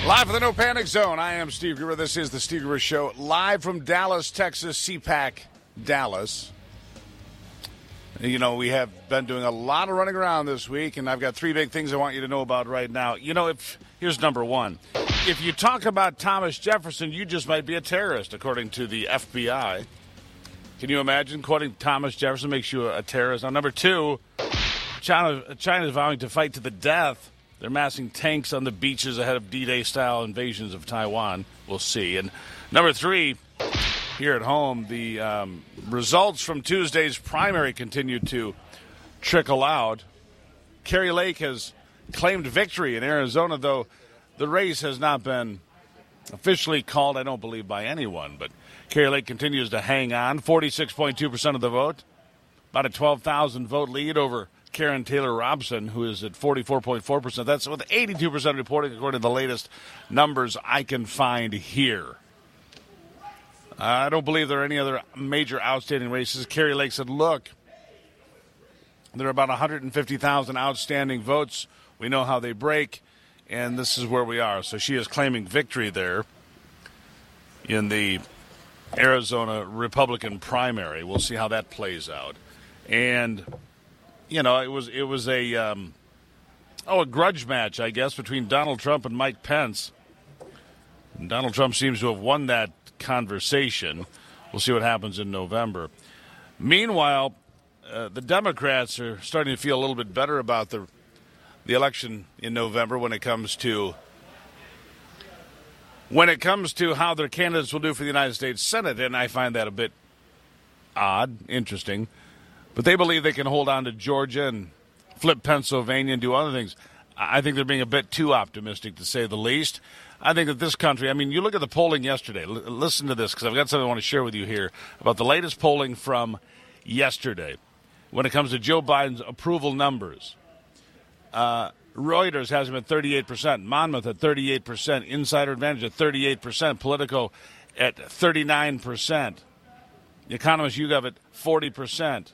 Live from the No Panic Zone, I am Steve Gruber. This is the Steve Gruber Show, live from Dallas, Texas, CPAC, Dallas. You know, we have been doing a lot of running around this week, and I've got three big things I want you to know about right now. You know, here's number one. If you talk about Thomas Jefferson, you just might be a terrorist, according to the FBI. Can you imagine quoting Thomas Jefferson makes you a terrorist? Now, number two, China is vowing to fight to the death. They're massing tanks on the beaches ahead of D-Day-style invasions of Taiwan. We'll see. And number three, here at home, the results from Tuesday's primary continue to trickle out. Kari Lake has claimed victory in Arizona, though the race has not been officially called, I don't believe, by anyone. But Kari Lake continues to hang on, 46.2% of the vote, about a 12,000-vote lead over Karen Taylor Robson, who is at 44.4%. That's with 82% reporting, according to the latest numbers I can find here. I don't believe there are any other major outstanding races. Kari Lake said, look, there are about 150,000 outstanding votes. We know how they break, and this is where we are. So she is claiming victory there in the Arizona Republican primary. We'll see how that plays out. And you know, it was a grudge match, I guess, between Donald Trump and Mike Pence. And Donald Trump seems to have won that conversation. We'll see what happens in November. Meanwhile, the Democrats are starting to feel a little bit better about the election in November when it comes to how their candidates will do for the United States Senate, and I find that a bit odd, interesting. But they believe they can hold on to Georgia and flip Pennsylvania and do other things. I think they're being a bit too optimistic, to say the least. I think that this country, I mean, you look at the polling yesterday. Listen to this, because I've got something I want to share with you here about the latest polling from yesterday when it comes to Joe Biden's approval numbers. Reuters has him at 38%, Monmouth at 38%, Insider Advantage at 38%, Politico at 39%, The Economist YouGov at 40%.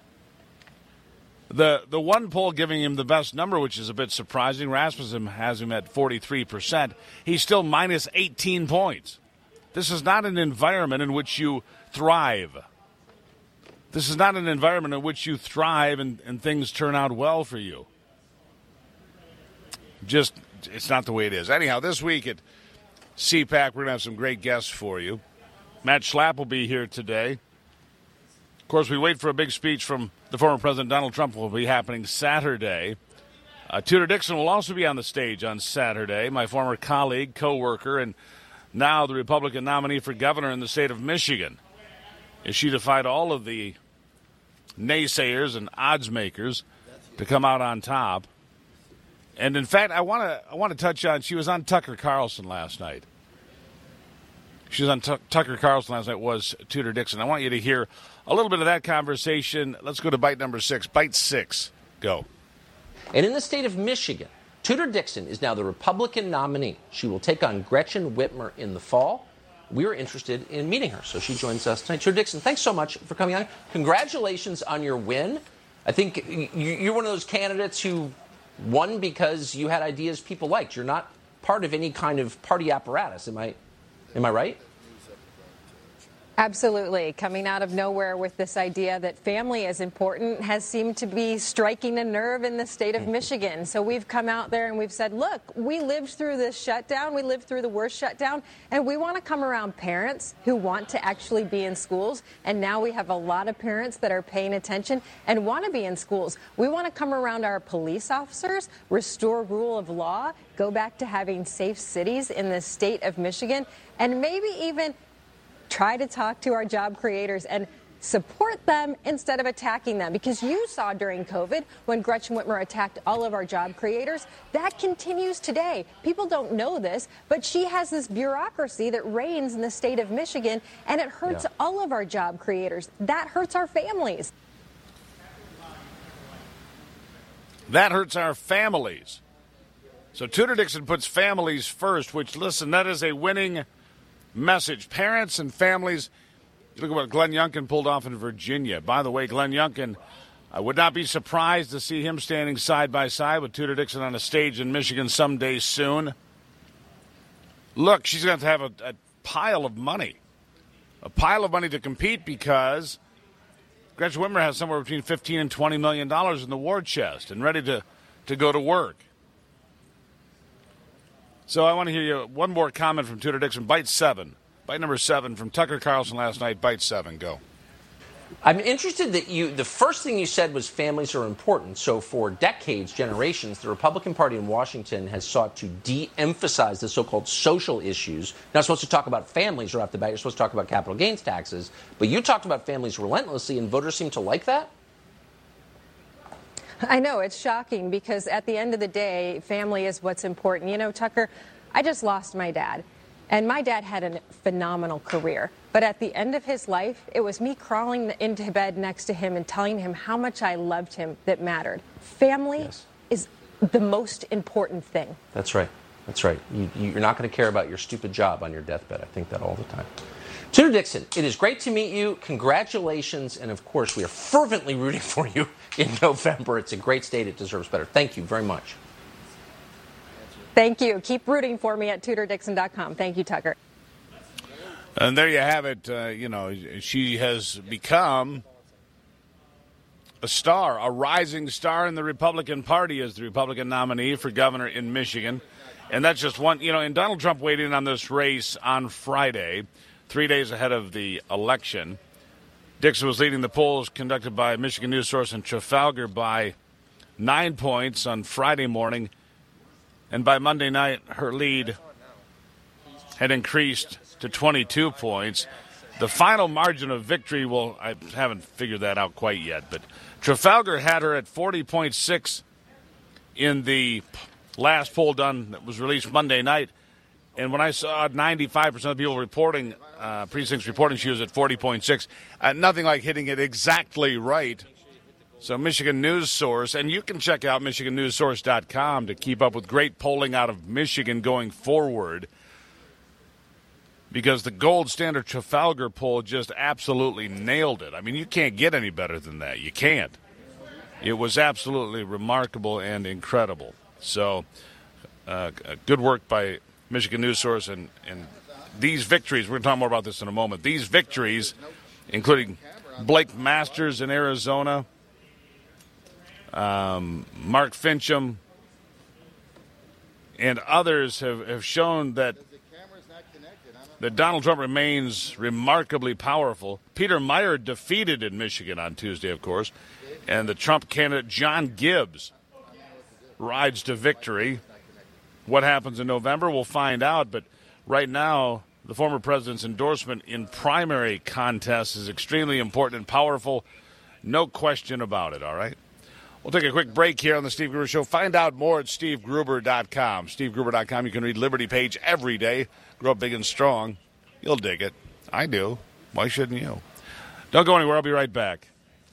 The one poll giving him the best number, which is a bit surprising, Rasmussen has him at 43%. He's still minus 18 points. This is not an environment in which you thrive. This is not an environment in which you thrive and things turn out well for you. Just, it's not the way it is. Anyhow, this week at CPAC, we're going to have some great guests for you. Matt Schlapp will be here today. Of course, we wait for a big speech from the former President Donald Trump. Will be happening Saturday. Tudor Dixon will also be on the stage on Saturday, my former colleague, co-worker, and now the Republican nominee for governor in the state of Michigan. As she defied all of the naysayers and odds makers to come out on top. And in fact, I want to touch on, she was on Tucker Carlson last night. She was on Tucker Carlson last night, was Tudor Dixon. I want you to hear a little bit of that conversation. Let's go to bite number 6. Bite 6. Go. And in the state of Michigan, Tudor Dixon is now the Republican nominee. She will take on Gretchen Whitmer in the fall. We were interested in meeting her, so she joins us tonight. Tudor Dixon, thanks so much for coming on. Congratulations on your win. I think you're one of those candidates who won because you had ideas people liked. You're not part of any kind of party apparatus. Am I right? Absolutely. Coming out of nowhere with this idea that family is important has seemed to be striking a nerve in the state of Michigan. So we've come out there and we've said, look, we lived through this shutdown. We lived through the worst shutdown. And we want to come around parents who want to actually be in schools. And now we have a lot of parents that are paying attention and want to be in schools. We want to come around our police officers, restore rule of law, go back to having safe cities in the state of Michigan, and maybe even try to talk to our job creators and support them instead of attacking them. Because you saw during COVID when Gretchen Whitmer attacked all of our job creators, that continues today. People don't know this, but she has this bureaucracy that reigns in the state of Michigan, and it hurts all of our job creators. That hurts our families. That hurts our families. So Tudor Dixon puts families first, which, listen, that is a winning message. Parents and families. You look at what Glenn Youngkin pulled off in Virginia. By the way, Glenn Youngkin, I would not be surprised to see him standing side by side with Tudor Dixon on a stage in Michigan someday soon. look, she's going to have a pile of money. A pile of money to compete because Gretchen Whitmer has somewhere between $15 and $20 million in the war chest and ready to go to work. So I want to hear you one more comment from Tudor Dixon. Bite number 7 from Tucker Carlson last night. Bite 7, go. I'm interested that the first thing you said was families are important. So for decades, generations, the Republican Party in Washington has sought to de-emphasize the so-called social issues. You're not supposed to talk about families right off the bat. You're supposed to talk about capital gains taxes. But you talked about families relentlessly, and voters seem to like that? I know, it's shocking because at the end of the day, family is what's important. You know, Tucker, I just lost my dad. And my dad had a phenomenal career. But at the end of his life, it was me crawling into bed next to him and telling him how much I loved him that mattered. Family is the most important thing. That's right. That's right. You're not going to care about your stupid job on your deathbed. I think that all the time. Tudor Dixon, it is great to meet you. Congratulations. And, of course, we are fervently rooting for you in November. It's a great state. It deserves better. Thank you very much. Thank you. Keep rooting for me at TudorDixon.com. Thank you, Tucker. And there you have it. She has become a star, a rising star in the Republican Party as the Republican nominee for governor in Michigan. And that's just one, and Donald Trump weighed in on this race on Friday, 3 days ahead of the election. Dixon was leading the polls conducted by Michigan News Source in Trafalgar by 9 points on Friday morning. And by Monday night, her lead had increased to 22 points. The final margin of victory, I haven't figured that out quite yet, but Trafalgar had her at 40.6 in the last poll done that was released Monday night. And when I saw 95% of people reporting, precincts reporting she was at 40.6, nothing like hitting it exactly right. So Michigan News Source, and you can check out MichiganNewsSource.com to keep up with great polling out of Michigan going forward, because the gold standard Trafalgar poll just absolutely nailed it. I mean, you can't get any better than that. You can't. It was absolutely remarkable and incredible. So good work by Michigan News Source, and these victories, we're going to talk more about this in a moment, these victories, including Blake Masters in Arizona, Mark Fincham, and others have shown that Donald Trump remains remarkably powerful. Peter Meyer defeated in Michigan on Tuesday, of course, and the Trump candidate John Gibbs rides to victory. What happens in November, we'll find out, but right now the former president's endorsement in primary contests is extremely important and powerful. No question about it, all right? We'll take a quick break here on the Steve Gruber Show. Find out more at SteveGruber.com. SteveGruber.com. You can read Liberty Page every day. Grow up big and strong. You'll dig it. I do. Why shouldn't you? Don't go anywhere. I'll be right back.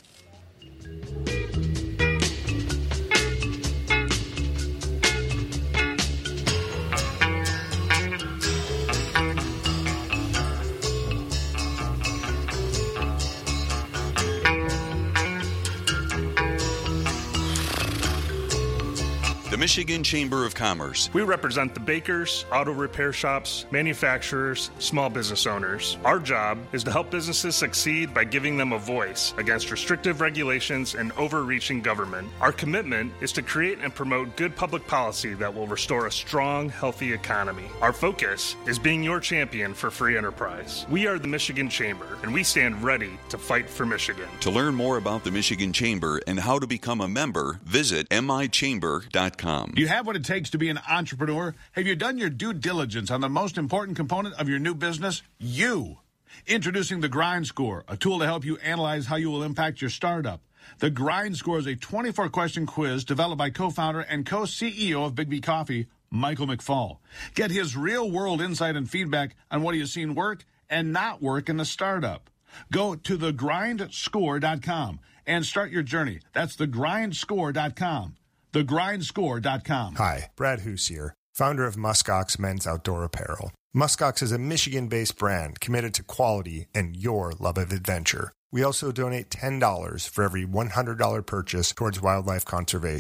The Michigan Chamber of Commerce. We represent the bakers, auto repair shops, manufacturers, small business owners. Our job is to help businesses succeed by giving them a voice against restrictive regulations and overreaching government. Our commitment is to create and promote good public policy that will restore a strong, healthy economy. Our focus is being your champion for free enterprise. We are the Michigan Chamber, and we stand ready to fight for Michigan. To learn more about the Michigan Chamber and how to become a member, visit michamber.com. Do you have what it takes to be an entrepreneur? Have you done your due diligence on the most important component of your new business? You. Introducing the Grind Score, a tool to help you analyze how you will impact your startup. The Grind Score is a 24-question quiz developed by co-founder and co-CEO of Big B Coffee, Michael McFall. Get his real-world insight and feedback on what he has seen work and not work in the startup. Go to thegrindscore.com and start your journey. That's thegrindscore.com. thegrindscore.com. Hi, Brad Hoos here, founder of Muskox Men's Outdoor Apparel. Muskox is a Michigan-based brand committed to quality and your love of adventure. We also donate $10 for every $100 purchase towards wildlife conservation.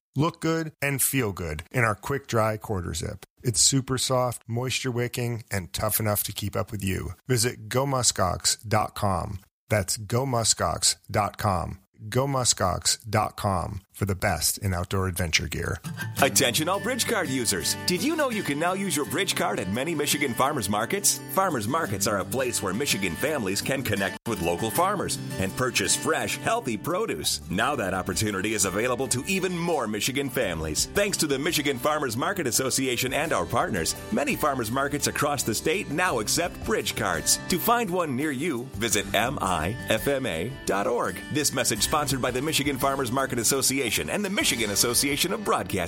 Look good and feel good in our quick dry quarter zip. It's super soft, moisture wicking, and tough enough to keep up with you. Visit GoMuskox.com. That's GoMuskox.com. GoMuskox.com for the best in outdoor adventure gear. Attention all Bridge Card users. Did you know you can now use your Bridge Card at many Michigan farmers markets? Farmers markets are a place where Michigan families can connect with local farmers and purchase fresh, healthy produce. Now that opportunity is available to even more Michigan families. Thanks to the Michigan Farmers Market Association and our partners, many farmers markets across the state now accept Bridge Cards. To find one near you, visit mifma.org. This message sponsored by the Michigan Farmers Market Association and the Michigan Association of Broadcasters.